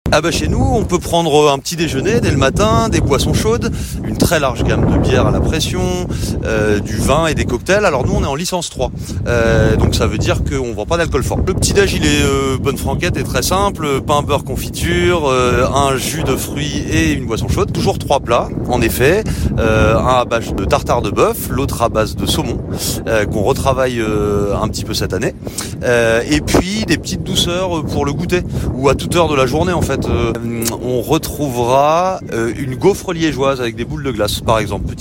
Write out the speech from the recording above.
Ah bah chez nous, on peut prendre un petit déjeuner dès le matin, des boissons chaudes, une très large gamme de bières à la pression, du vin et des cocktails. Alors nous, on est en licence 3, donc ça veut dire qu'on vend pas d'alcool fort. Le petit déj, il est bonne franquette et très simple, pain, beurre, confiture, un jus de fruits et une boisson chaude. Toujours 3 plats, en effet, un à base de tartare de bœuf, l'autre à base de saumon, qu'on retravaille un petit peu cette année, et puis des petites douceurs pour le goûter, ou à toute heure de la journée en fait. On retrouvera une gaufre liégeoise avec des boules de glace, par exemple.